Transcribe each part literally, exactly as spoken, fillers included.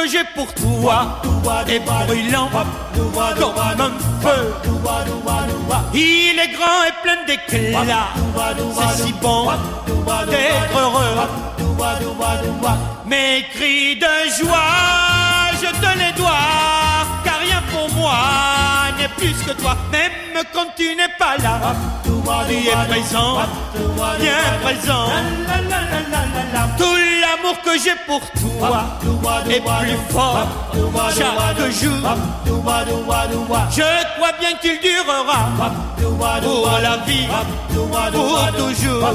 que j'ai pour toi est brûlant comme un feu. Il est grand et plein d'éclat, c'est si bon d'être heureux. Mes cris de joie, je te les dois, car rien pour moi n'est plus que toi. Même quand tu n'es pas là, tu es présent, bien présent. Tout l'amour que j'ai pour toi est plus fort chaque jour. Je crois bien qu'il durera pour la vie, pour toujours.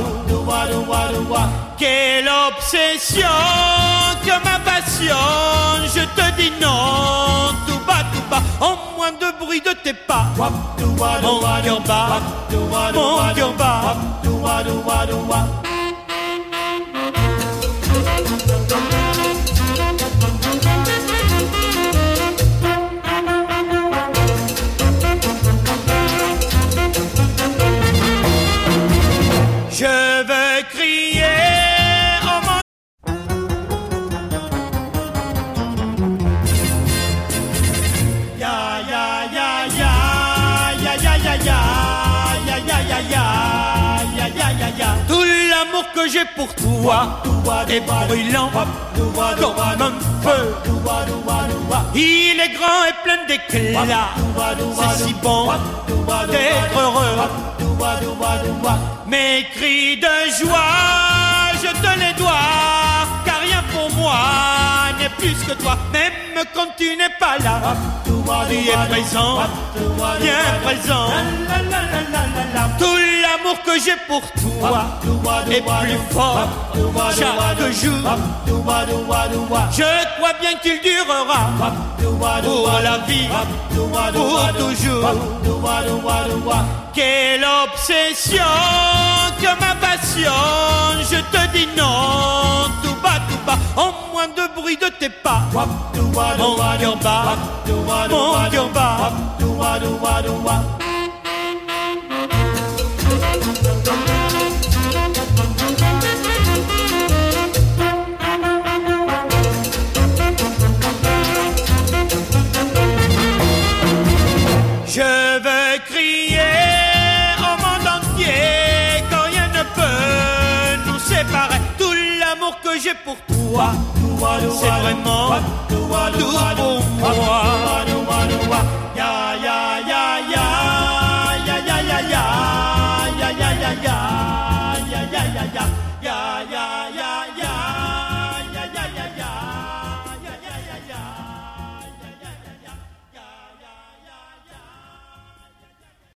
Quelle obsession que ma passion, je te dis non, tout bas, tout bas, en moins de bruit de tes pas. Mon cœur bat, mon cœur bat. Je veux crier au monde. Ya ya ya ya ya ya ya ya ya ya ya ya ya ya ya. Tout l'amour que j'ai pour toi est brûlant comme un feu. Il est grand et plein d'éclat, c'est si bon d'être heureux. Mes cris de joie, je te les dois, car rien pour moi n'est plus que toi. Même quand tu n'es pas là, tu es présent, bien présent. Tout l'amour que j'ai pour toi est plus fort chaque jour. Je crois bien qu'il durera pour la vie, pour toujours. Quelle obsession que ma passion, je te dis non, tout bas, tout bas, en moins de bruit de tes pas. Mon cœur bat, mon cœur bat. Je veux crier au monde entier que rien ne peut nous séparer. Tout l'amour que j'ai pour toi, c'est vraiment tout pour moi.